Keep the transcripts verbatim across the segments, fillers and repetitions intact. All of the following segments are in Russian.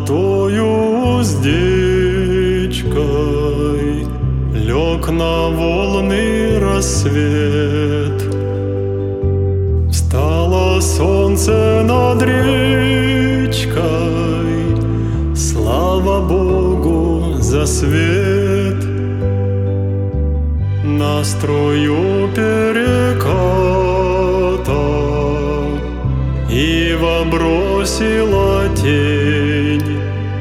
золотою уздечкой лег на волны рассвет. Встало солнце над речкой, слава Богу за свет. На струю переката ива бросила тень,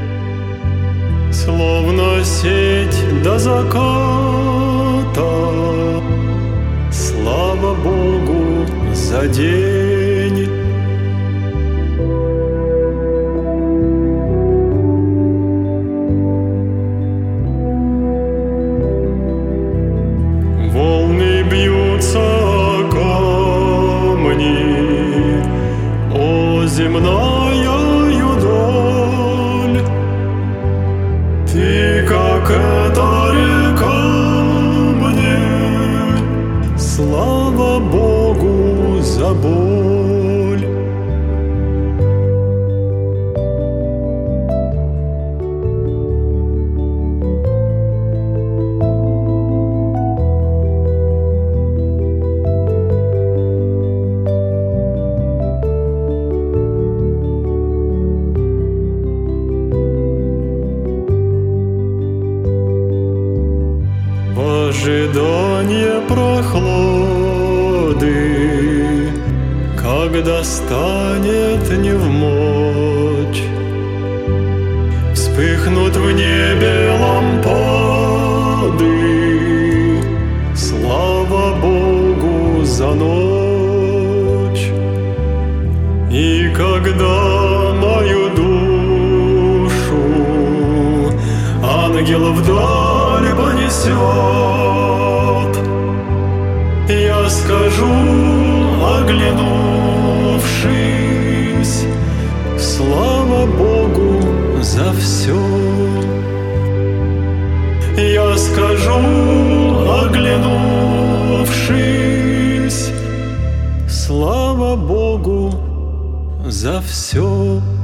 словно сеть до заката. Слава Богу за день. Волны бьются о камни, о земная юдоль. Ты, как эта река мне, слава Богу за боль. В ожидании прохлады, когда станет невмочь, вспыхнут в небе лампады. Слава Богу за ночь. И когда мою душу ангел вдаль понесет, я скажу, оглянувшись, слава Богу за все. Я скажу, оглянувшись, слава Богу за все.